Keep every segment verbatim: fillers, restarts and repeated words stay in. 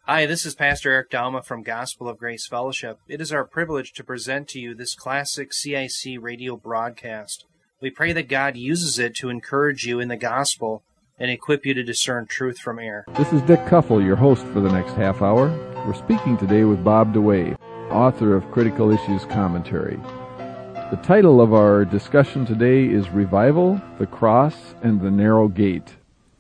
Hi, this is Pastor Eric Dalma from Gospel of Grace Fellowship. It is our privilege to present to you this classic C I C radio broadcast. We pray that God uses it to encourage you in the gospel and equip you to discern truth from error. This is Dick Kuffel, your host for the next half hour. We're speaking today with Bob DeWaay, author of Critical Issues Commentary. The title of our discussion today is Revival, the Cross, and the Narrow Gate.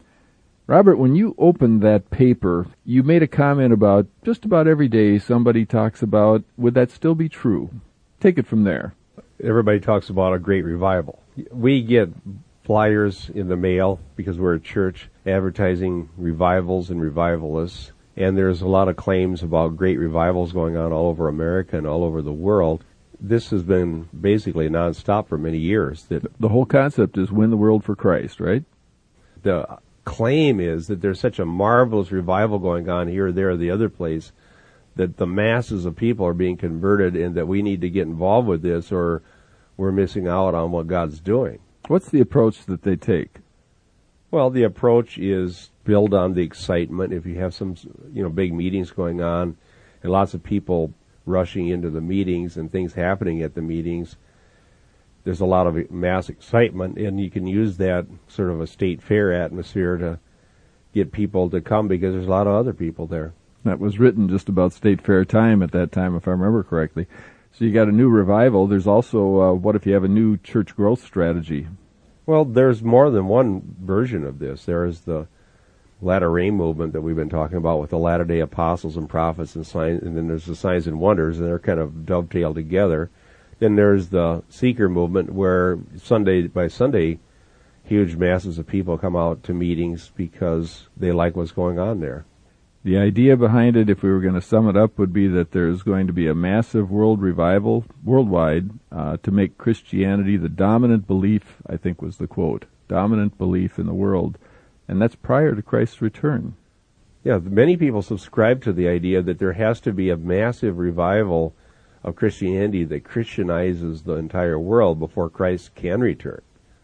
Robert, when you opened that paper, you made a comment about just about every day somebody talks about, would that still be true? Take it from there. Everybody talks about a great revival. We get flyers in the mail because we're a church advertising revivals and revivalists, and there's a lot of claims about great revivals going on all over America and all over the world. This has been basically nonstop for many years. That the whole concept is win the world for Christ, right? The claim is that there's such a marvelous revival going on here, there, or the other place, that the masses of people are being converted and that we need to get involved with this or we're missing out on what God's doing. What's the approach that they take? Well, the approach is build on the excitement. If you have some, you know, big meetings going on and lots of people rushing into the meetings and things happening at the meetings, there's a lot of mass excitement, and you can use that sort of a state fair atmosphere to get people to come because there's a lot of other people there. That was written just about state fair time at that time, if I remember correctly. So you got a new revival. There's also, uh, what if you have a new church growth strategy? Well, there's more than one version of this. There is the latter rain movement that we've been talking about with the latter-day apostles and prophets and signs, and then there's the signs and wonders, and they're kind of dovetailed together. Then there's the seeker movement where Sunday by Sunday, huge masses of people come out to meetings because they like what's going on there. The idea behind it, if we were going to sum it up, would be that there's going to be a massive world revival worldwide uh, to make Christianity the dominant belief, I think was the quote, dominant belief in the world. And that's prior to Christ's return. Yeah, many people subscribe to the idea that there has to be a massive revival of Christianity that Christianizes the entire world before Christ can return.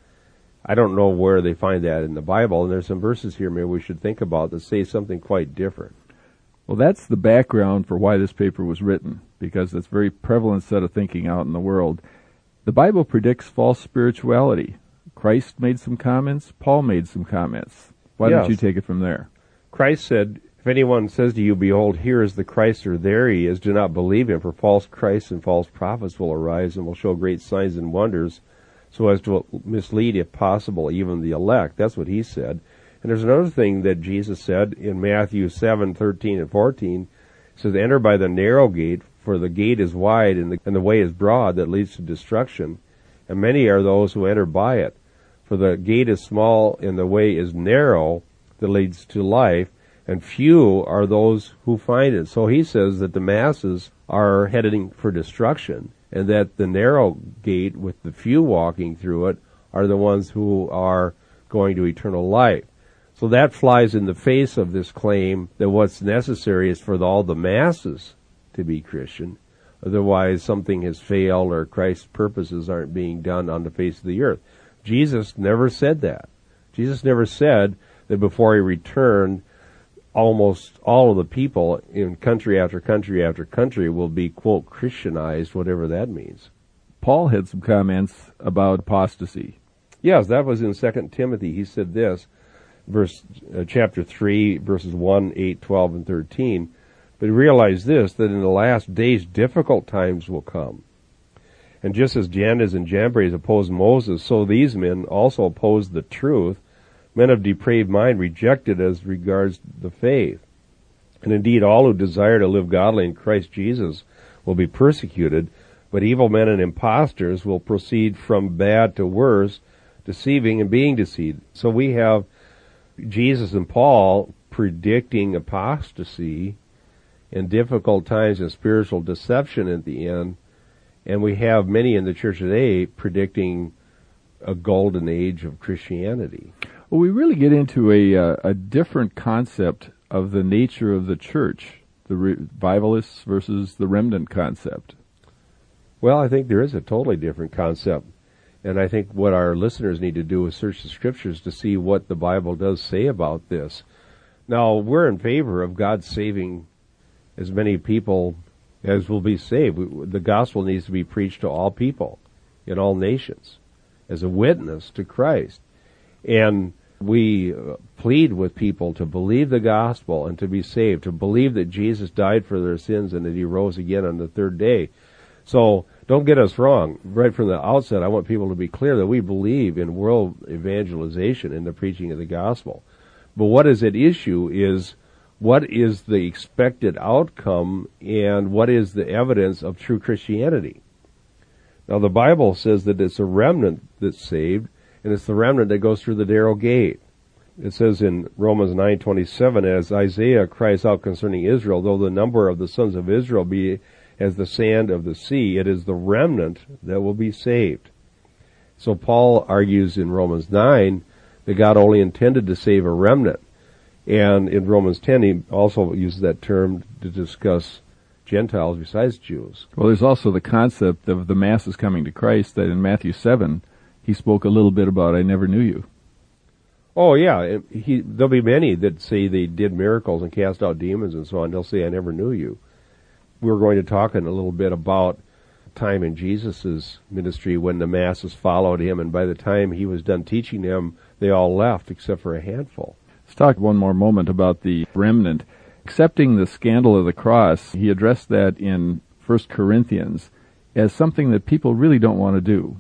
I don't know where they find that in the Bible, and there's some verses here maybe we should think about that say something quite different. Well, that's the background for why this paper was written, because it's a very prevalent set of thinking out in the world. The Bible predicts false spirituality. Christ made some comments, Paul made some comments. Why yes. don't you take it from there? Christ said, if anyone says to you, behold, here is the Christ, or there he is, do not believe him, for false Christs and false prophets will arise and will show great signs and wonders, so as to mislead, if possible, even the elect. That's what he said. And there's another thing that Jesus said in Matthew seven, thirteen and fourteen. It says, enter by the narrow gate, for the gate is wide and the, and the way is broad that leads to destruction, and many are those who enter by it. For the gate is small and the way is narrow that leads to life, and few are those who find it. So he says that the masses are heading for destruction, and that the narrow gate with the few walking through it are the ones who are going to eternal life. So that flies in the face of this claim that what's necessary is for all the masses to be Christian. Otherwise, something has failed or Christ's purposes aren't being done on the face of the earth. Jesus never said that. Jesus never said that before he returned, almost all of the people in country after country after country will be, quote, Christianized, whatever that means. Paul had some comments about apostasy. Yes, that was in Second Timothy. He said this, verse uh, chapter three, verses one, eight, twelve, and thirteen. But realize this, that in the last days difficult times will come. And just as Jannes and Jambres opposed Moses, so these men also opposed the truth. Men of depraved mind rejected as regards the faith. And indeed, all who desire to live godly in Christ Jesus will be persecuted, but evil men and impostors will proceed from bad to worse, deceiving and being deceived. So we have Jesus and Paul predicting apostasy and difficult times and spiritual deception at the end, and we have many in the church today predicting a golden age of Christianity. Well, we really get into a uh, a different concept of the nature of the church, the revivalists versus the remnant concept. Well, I think there is a totally different concept. And I think what our listeners need to do is search the scriptures to see what the Bible does say about this. Now, we're in favor of God saving as many people as will be saved. We, the gospel needs to be preached to all people in all nations as a witness to Christ. And we uh, plead with people to believe the gospel and to be saved, to believe that Jesus died for their sins and that he rose again on the third day. So don't get us wrong. Right from the outset, I want people to be clear that we believe in world evangelization and the preaching of the gospel. But what is at issue is what is the expected outcome and what is the evidence of true Christianity. Now, the Bible says that it's a remnant that's saved, and it's the remnant that goes through the narrow gate. It says in Romans nine twenty-seven, as Isaiah cries out concerning Israel, though the number of the sons of Israel be as the sand of the sea, it is the remnant that will be saved. So Paul argues in Romans nine that God only intended to save a remnant. And in Romans ten, he also uses that term to discuss Gentiles besides Jews. Well, there's also the concept of the masses coming to Christ that in Matthew seven, he spoke a little bit about, I never knew you. Oh, yeah. He, there'll be many that say they did miracles and cast out demons and so on. They'll say, I never knew you. We're going to talk in a little bit about time in Jesus' ministry when the masses followed him, and by the time he was done teaching them, they all left except for a handful. Let's talk one more moment about the remnant. Accepting the scandal of the cross, he addressed that in First Corinthians as something that people really don't want to do.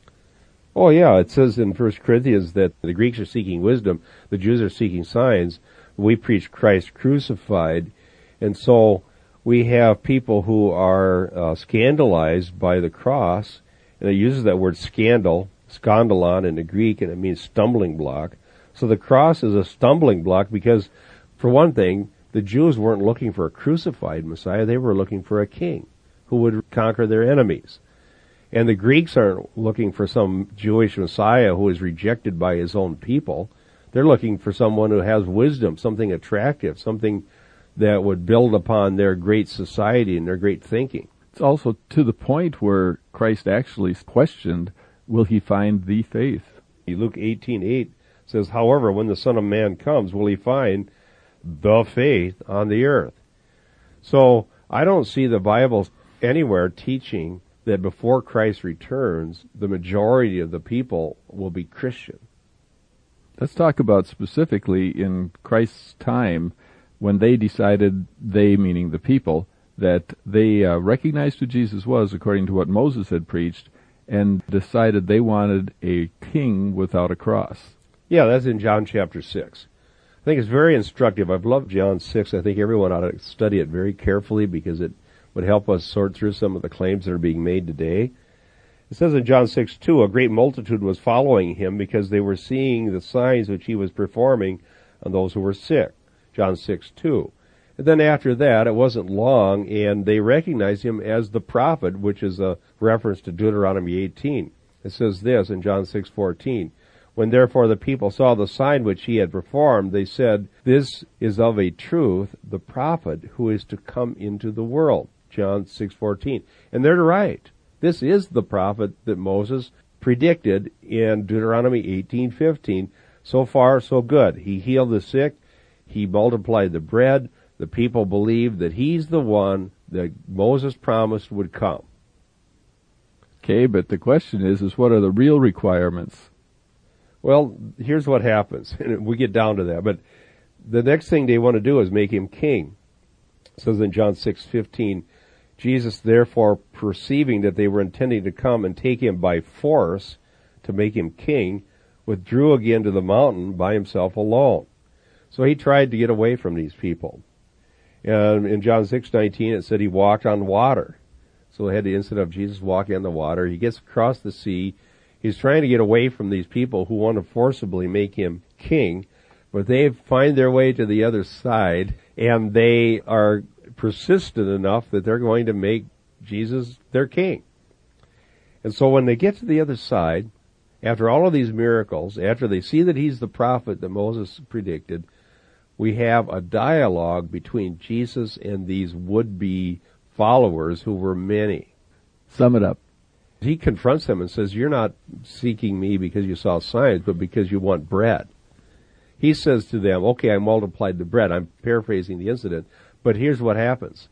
Oh, yeah, it says in First Corinthians that the Greeks are seeking wisdom, the Jews are seeking signs. We preach Christ crucified, and so we have people who are uh, scandalized by the cross, and it uses that word scandal, skandalon in the Greek, and it means stumbling block. So the cross is a stumbling block because, for one thing, the Jews weren't looking for a crucified Messiah, they were looking for a king who would conquer their enemies. And the Greeks aren't looking for some Jewish Messiah who is rejected by his own people. They're looking for someone who has wisdom, something attractive, something that would build upon their great society and their great thinking. It's also to the point where Christ actually questioned, will he find the faith? Luke eighteen eight says, however, when the Son of Man comes, will he find the faith on the earth? So I don't see the Bible anywhere teaching that before Christ returns, the majority of the people will be Christian. Let's talk about specifically in Christ's time when they decided, they meaning the people, that they uh, recognized who Jesus was according to what Moses had preached and decided they wanted a king without a cross. Yeah, that's in John chapter six. I think it's very instructive. I've loved John six. I think everyone ought to study it very carefully because it would help us sort through some of the claims that are being made today. It says in John six two, a great multitude was following him because they were seeing the signs which he was performing on those who were sick. John six two. And then after that, it wasn't long, and they recognized him as the prophet, which is a reference to Deuteronomy eighteen. It says this in John six fourteen. When therefore the people saw the sign which he had performed, they said, this is of a truth the prophet who is to come into the world. John six fourteen. And they're right. This is the prophet that Moses predicted in Deuteronomy eighteen fifteen. So far, so good. He healed the sick. He multiplied the bread. The people believed that he's the one that Moses promised would come. Okay, but the question is, is what are the real requirements? Well, here's what happens. We get down to that. But the next thing they want to do is make him king. It says in John six fifteen, Jesus, therefore, perceiving that they were intending to come and take him by force to make him king, withdrew again to the mountain by himself alone. So he tried to get away from these people. And in John six nineteen, it said he walked on water. So they had the incident of Jesus walking on the water. He gets across the sea. He's trying to get away from these people who want to forcibly make him king, but they find their way to the other side, and they are persistent enough that they're going to make Jesus their king. And so when they get to the other side, after all of these miracles, after they see that he's the prophet that Moses predicted, we have a dialogue between Jesus and these would-be followers who were many. Sum it up. He confronts them and says, you're not seeking me because you saw signs, but because you want bread. He says to them, okay, I multiplied the bread. I'm paraphrasing the incident, But here's what happens.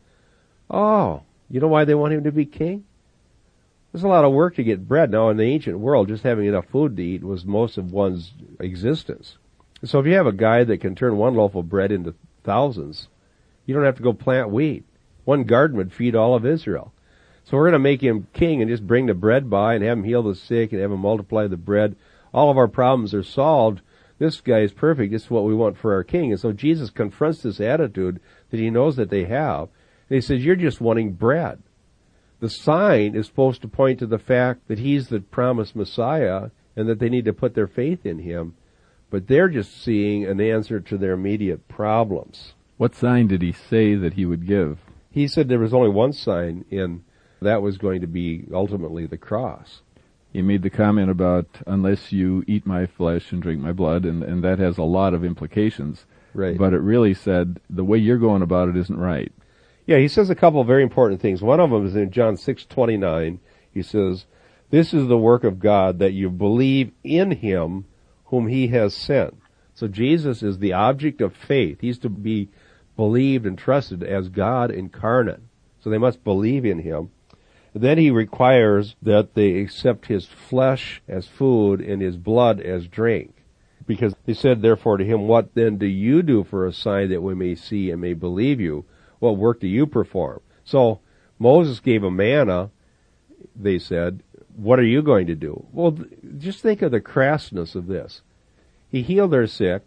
Oh, you know why they want him to be king? There's a lot of work to get bread. Now, in the ancient world, just having enough food to eat was most of one's existence. So if you have a guy that can turn one loaf of bread into thousands, you don't have to go plant wheat. One garden would feed all of Israel. So we're going to make him king and just bring the bread by and have him heal the sick and have him multiply the bread. All of our problems are solved. This guy is perfect. This is what we want for our king. And so Jesus confronts this attitude that he knows that they have. And he says, you're just wanting bread. The sign is supposed to point to the fact that he's the promised Messiah and that they need to put their faith in him. But they're just seeing an answer to their immediate problems. What sign did he say that he would give? He said there was only one sign, and that was going to be ultimately the cross. He made the comment about, unless you eat my flesh and drink my blood, and, and that has a lot of implications. Right. But it really said, the way you're going about it isn't right. Yeah, he says a couple of very important things. One of them is in John six twenty-nine. He says, this is the work of God, that you believe in him whom he has sent. So Jesus is the object of faith. He's to be believed and trusted as God incarnate. So they must believe in him. Then he requires that they accept his flesh as food and his blood as drink. Because they said, therefore, to him, what then do you do for a sign that we may see and may believe you? What work do you perform? So Moses gave a manna. They said, what are you going to do? Well, just think of the crassness of this. He healed their sick.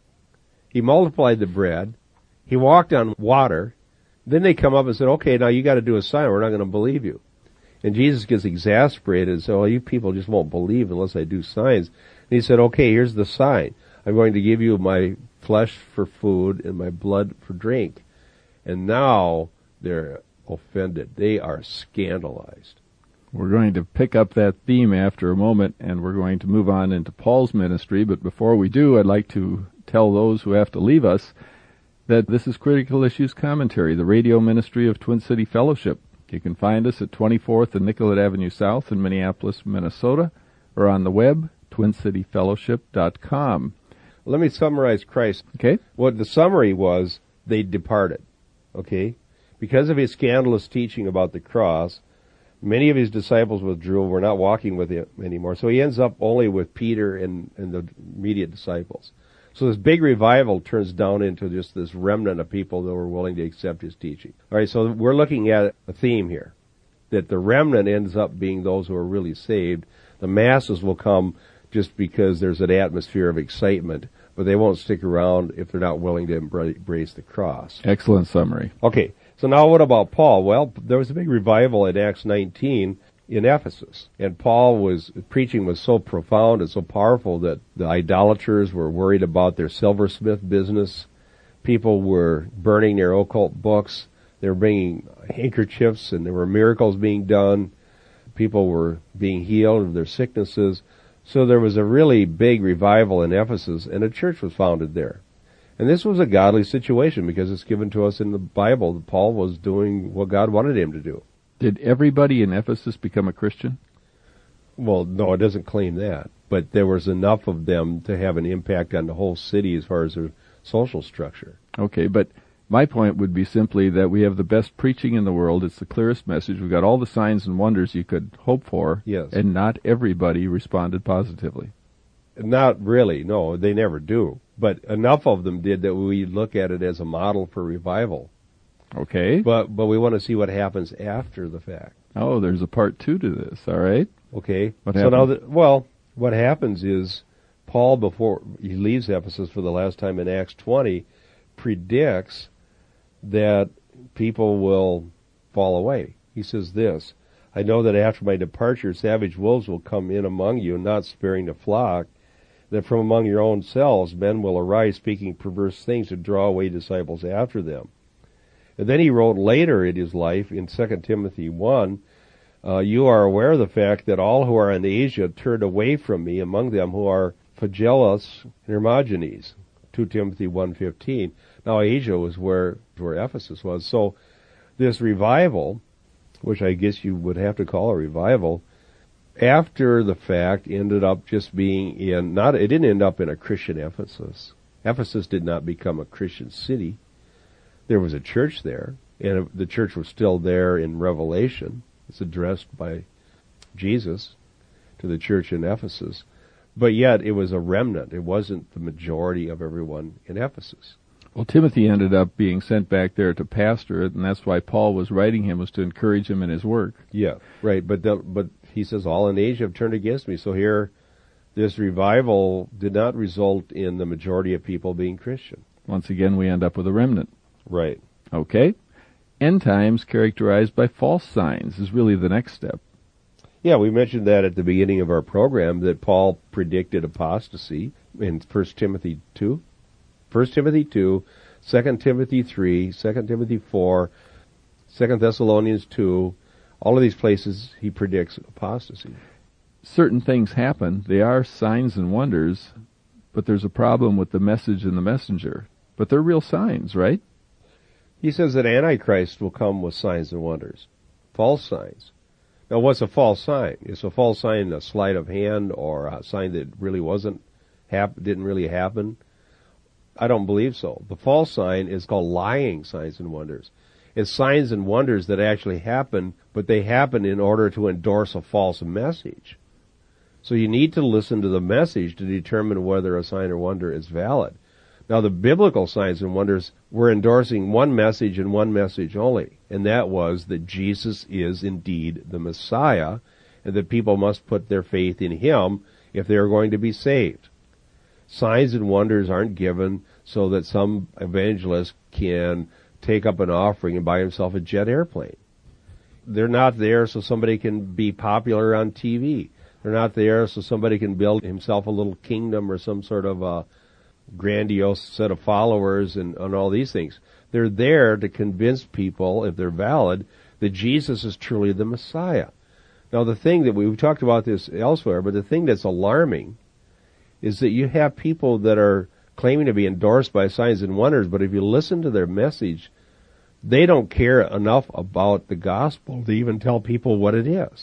He multiplied the bread. He walked on water. Then they come up and said, okay, now you got to do a sign. We're not going to believe you. And Jesus gets exasperated and said, well, you people just won't believe unless I do signs. And he said, okay, here's the sign. I'm going to give you my flesh for food and my blood for drink. And now they're offended. They are scandalized. We're going to pick up that theme after a moment, and we're going to move on into Paul's ministry. But before we do, I'd like to tell those who have to leave us that this is Critical Issues Commentary, the radio ministry of Twin City Fellowship. You can find us at twenty-fourth and Nicollet Avenue South in Minneapolis, Minnesota, or on the web, twin city fellowship dot com. Let me summarize Christ. Okay. What the summary was, they departed. Okay? Because of his scandalous teaching about the cross, many of his disciples withdrew, were not walking with him anymore. So he ends up only with Peter and, and the immediate disciples. So this big revival turns down into just this remnant of people that were willing to accept his teaching. All right, so we're looking at a theme here, that the remnant ends up being those who are really saved. The masses will come just because there's an atmosphere of excitement, but they won't stick around if they're not willing to embrace the cross. Excellent summary. Okay, so now what about Paul? Well, there was a big revival in Acts nineteen in Ephesus, and Paul was preaching was so profound and so powerful that the idolaters were worried about their silversmith business. People were burning their occult books. They were bringing handkerchiefs, and there were miracles being done. People were being healed of their sicknesses. So there was a really big revival in Ephesus, and a church was founded there. And this was a godly situation because it's given to us in the Bible that Paul was doing what God wanted him to do. Did everybody in Ephesus become a Christian? Well, no, it doesn't claim that. But there was enough of them to have an impact on the whole city as far as their social structure. Okay, but my point would be simply that we have the best preaching in the world. It's the clearest message. We've got all the signs and wonders you could hope for. Yes. And not everybody responded positively. Not really, no, they never do. But enough of them did that we look at it as a model for revival. Okay. But but we want to see what happens after the fact. Oh, there's a part two to this, all right? Okay. What so happened? now, the, well, what happens is Paul, before he leaves Ephesus for the last time in Acts twenty, predicts that people will fall away. He says this, I know that after my departure, savage wolves will come in among you, not sparing the flock, that from among your own selves men will arise speaking perverse things to draw away disciples after them. And then he wrote later in his life, in Second Timothy one, uh, you are aware of the fact that all who are in Asia turned away from me, among them who are Phygellus and Hermogenes, Second Timothy one fifteen. Now Asia was where, where Ephesus was. So this revival, which I guess you would have to call a revival, after the fact ended up just being in, not, it didn't end up in a Christian Ephesus. Ephesus did not become a Christian city. There was a church there, and the church was still there in Revelation. It's addressed by Jesus to the church in Ephesus. But yet it was a remnant. It wasn't the majority of everyone in Ephesus. Well, Timothy ended up being sent back there to pastor it, and that's why Paul was writing him, was to encourage him in his work. Yeah, right. But the, but he says, all in Asia have turned against me. So here, this revival did not result in the majority of people being Christian. Once again, we end up with a remnant. Right. Okay. End times characterized by false signs is really the next step. Yeah, we mentioned that at the beginning of our program, that Paul predicted apostasy in First Timothy two. First Timothy two, Second Timothy three, Second Timothy four, Second Thessalonians two, all of these places he predicts apostasy. Certain things happen. They are signs and wonders, but there's a problem with the message and the messenger. But they're real signs, right? He says that Antichrist will come with signs and wonders, false signs. Now, what's a false sign? Is a false sign a sleight of hand or a sign that really wasn't, hap- didn't really happen? I don't believe so. The false sign is called lying signs and wonders. It's signs and wonders that actually happen, but they happen in order to endorse a false message. So you need to listen to the message to determine whether a sign or wonder is valid. Now, the biblical signs and wonders were endorsing one message and one message only, and that was that Jesus is indeed the Messiah, and that people must put their faith in Him if they are going to be saved. Signs and wonders aren't given so that some evangelist can take up an offering and buy himself a jet airplane. They're not there so somebody can be popular on T V. They're not there so somebody can build himself a little kingdom or some sort of a grandiose set of followers and, and all these things. They're there to convince people, if they're valid, that Jesus is truly the Messiah. Now, the thing that we, we've talked about this elsewhere, but the thing that's alarming is that you have people that are claiming to be endorsed by signs and wonders, but if you listen to their message, they don't care enough about the gospel to even tell people what it is.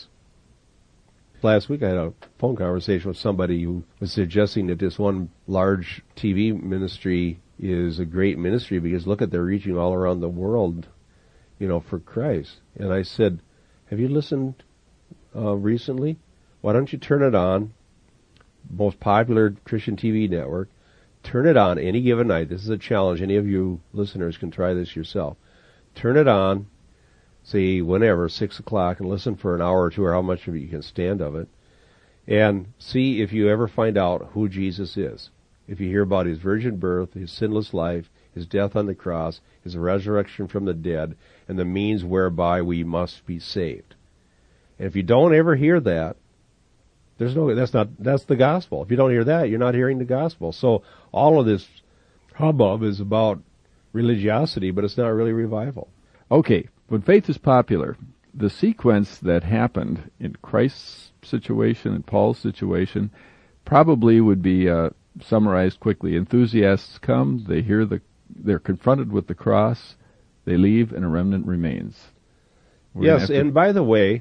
Last week I had a phone conversation with somebody who was suggesting that this one large T V ministry is a great ministry because look at, they're reaching all around the world, you know, for Christ. And I said, have you listened uh, recently? Why don't you turn it on? Most popular Christian T V network. Turn it on any given night. This is a challenge. Any of you listeners can try this yourself. Turn it on, say whenever, six o'clock, and listen for an hour or two or how much of it you can stand of it, and see if you ever find out who Jesus is. If you hear about His virgin birth, His sinless life, His death on the cross, His resurrection from the dead, and the means whereby we must be saved. And if you don't ever hear that, There's no, that's not, that's the gospel. If you don't hear that, you're not hearing the gospel. So all of this hubbub is about religiosity, but it's not really revival. Okay, when faith is popular, the sequence that happened in Christ's situation and Paul's situation probably would be uh, summarized quickly. Enthusiasts come, they hear the, they're confronted with the cross, they leave, and a remnant remains. We're yes, to... and by the way,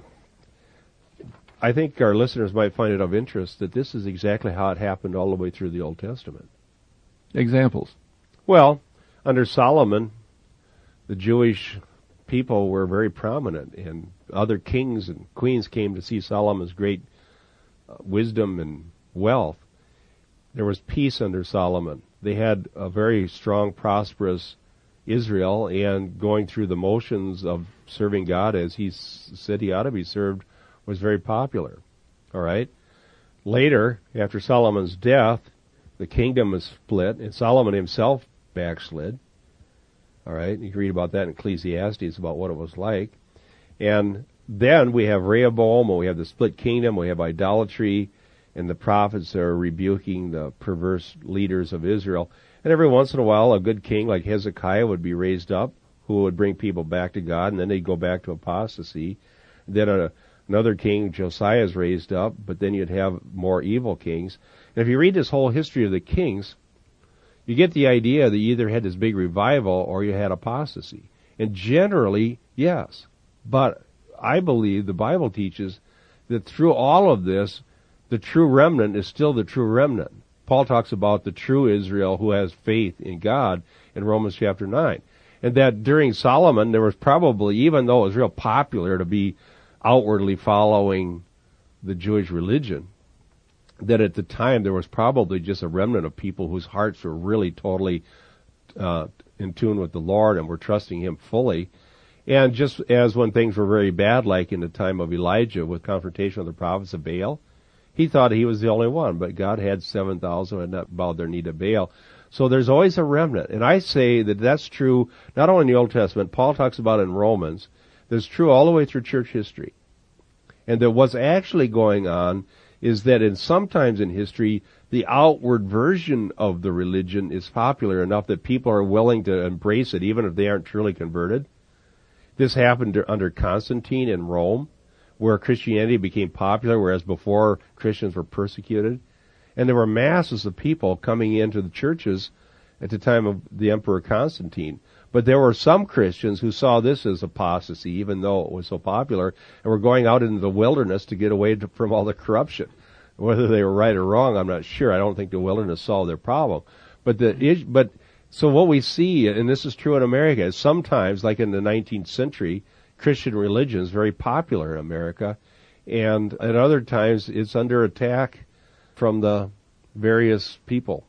I think our listeners might find it of interest that this is exactly how it happened all the way through the Old Testament. Examples? Well, under Solomon, the Jewish people were very prominent, and other kings and queens came to see Solomon's great uh, wisdom and wealth. There was peace under Solomon. They had a very strong, prosperous Israel, and going through the motions of serving God as He s- said He ought to be served was very popular. All right. Later, after Solomon's death, the kingdom was split, and Solomon himself backslid. All right. You can read about that in Ecclesiastes about what it was like. And then we have Rehoboam, and we have the split kingdom, we have idolatry, and the prophets are rebuking the perverse leaders of Israel. And every once in a while, a good king like Hezekiah would be raised up, who would bring people back to God, and then they'd go back to apostasy. Then a Another king, Josiah, is raised up, but then you'd have more evil kings. And if you read this whole history of the kings, you get the idea that you either had this big revival or you had apostasy. And generally, yes. But I believe the Bible teaches that through all of this, the true remnant is still the true remnant. Paul talks about the true Israel who has faith in God in Romans chapter nine. And that during Solomon, there was probably, even though it was real popular to be outwardly following the Jewish religion, that at the time there was probably just a remnant of people whose hearts were really totally uh, in tune with the Lord and were trusting Him fully. And just as when things were very bad, like in the time of Elijah with confrontation with the prophets of Baal, he thought he was the only one, but God had seven thousand who had not bowed their knee to Baal. So there's always a remnant. And I say that that's true not only in the Old Testament, Paul talks about it in Romans, that's true all the way through church history. And that what's actually going on is that in sometimes in history, the outward version of the religion is popular enough that people are willing to embrace it, even if they aren't truly converted. This happened under Constantine in Rome, where Christianity became popular, whereas before Christians were persecuted. And there were masses of people coming into the churches at the time of the Emperor Constantine. But there were some Christians who saw this as apostasy, even though it was so popular, and were going out into the wilderness to get away to, from all the corruption. Whether they were right or wrong, I'm not sure. I don't think the wilderness solved their problem. But the but so what we see, and this is true in America, is sometimes, like in the nineteenth century, Christian religion is very popular in America, and at other times it's under attack from the various people.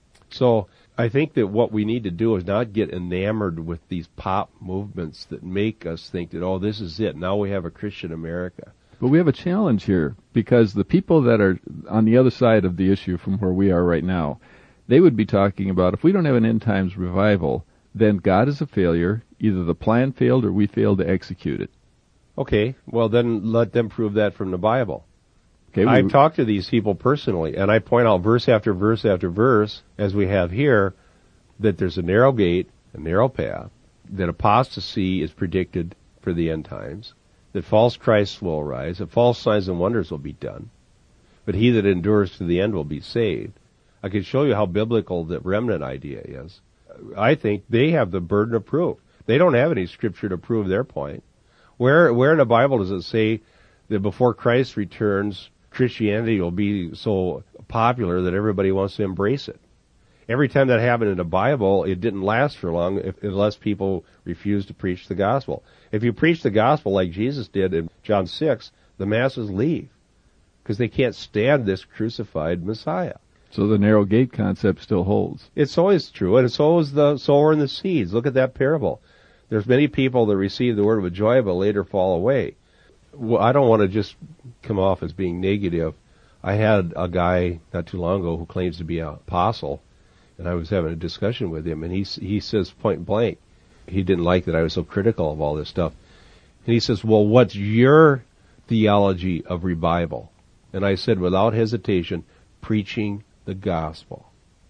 So I think that what we need to do is not get enamored with these pop movements that make us think that, oh, this is it. Now we have a Christian America. But we have a challenge here, because the people that are on the other side of the issue from where we are right now, they would be talking about, if we don't have an end times revival, then God is a failure. Either the plan failed or we failed to execute it. Okay, well then let them prove that from the Bible. Okay, I've talked to these people personally, and I point out verse after verse after verse, as we have here, that there's a narrow gate, a narrow path, that apostasy is predicted for the end times, that false Christs will arise, that false signs and wonders will be done, but he that endures to the end will be saved. I can show you how biblical the remnant idea is. I think they have the burden of proof. They don't have any scripture to prove their point. Where where in the Bible does it say that before Christ returns, Christianity will be so popular that everybody wants to embrace it? Every time that happened in the Bible, it didn't last for long if, unless people refused to preach the gospel. If you preach the gospel like Jesus did in John six, the masses leave because they can't stand this crucified Messiah. So the narrow gate concept still holds. It's always true, and so is the sower and the seeds. Look at that parable. There's many people that receive the word with joy but later fall away. Well, I don't want to just come off as being negative. I had a guy not too long ago who claims to be an apostle, and I was having a discussion with him, and he he says point blank, he didn't like that I was so critical of all this stuff. And he says, well, what's your theology of revival? And I said, without hesitation, preaching the gospel.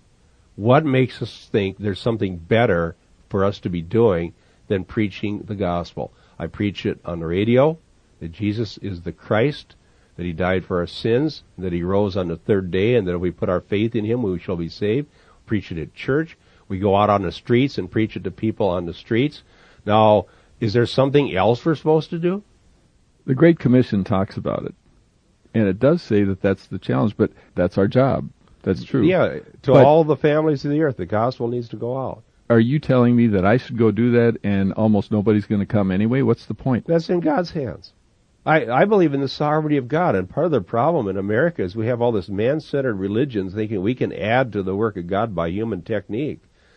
What makes us think there's something better for us to be doing than preaching the gospel? I preach it on the radio, that Jesus is the Christ, that he died for our sins, that he rose on the third day, and that if we put our faith in him, we shall be saved. Preach it at church. We go out on the streets and preach it to people on the streets. Now, is there something else we're supposed to do? The Great Commission talks about it, and it does say that that's the challenge, but that's our job. That's true. Yeah, to but all the families of the earth, the gospel needs to go out. Are you telling me that I should go do that and almost nobody's going to come anyway? What's the point? That's in God's hands. I, I believe in the sovereignty of God, and part of the problem in America is we have all this man-centered religions thinking we can add to the work of God by human technique.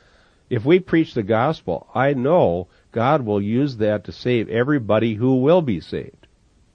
If we preach the gospel, I know God will use that to save everybody who will be saved.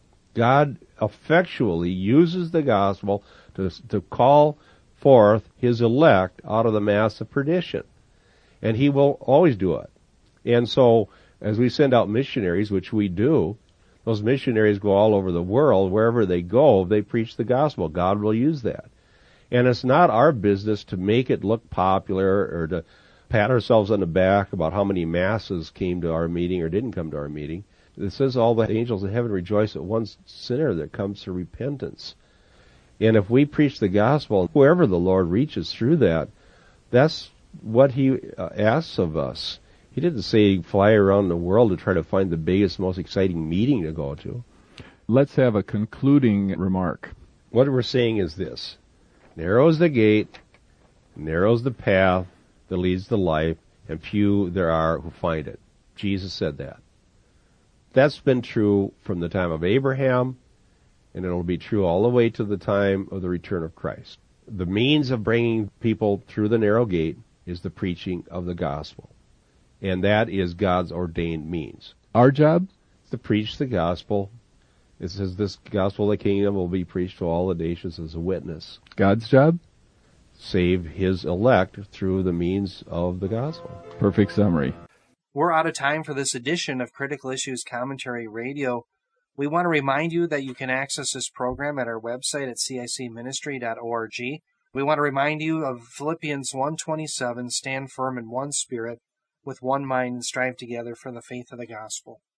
God effectually uses the gospel to, to call forth his elect out of the mass of perdition. And he will always do it. And so, as we send out missionaries, which we do, those missionaries go all over the world. Wherever they go, they preach the gospel. God will use that. And it's not our business to make it look popular or to pat ourselves on the back about how many masses came to our meeting or didn't come to our meeting. It says all the angels in heaven rejoice at one sinner that comes to repentance. And if we preach the gospel, whoever the Lord reaches through that, that's what he uh, asks of us. He didn't say fly around the world to try to find the biggest, most exciting meeting to go to. Let's have a concluding remark. What we're saying is this. Narrow is the gate, narrow is the path that leads to life, and few there are who find it. Jesus said that. That's been true from the time of Abraham, and it'll be true all the way to the time of the return of Christ. The means of bringing people through the narrow gate is the preaching of the gospel, and that is God's ordained means. Our job? To preach the gospel. It says this gospel of the kingdom will be preached to all the nations as a witness. God's job? Save his elect through the means of the gospel. Perfect summary. We're out of time for this edition of Critical Issues Commentary Radio. We want to remind you that you can access this program at our website at c i c ministry dot org. We want to remind you of Philippians one twenty-seven, stand firm in one spirit, with one mind, and strive together for the faith of the gospel.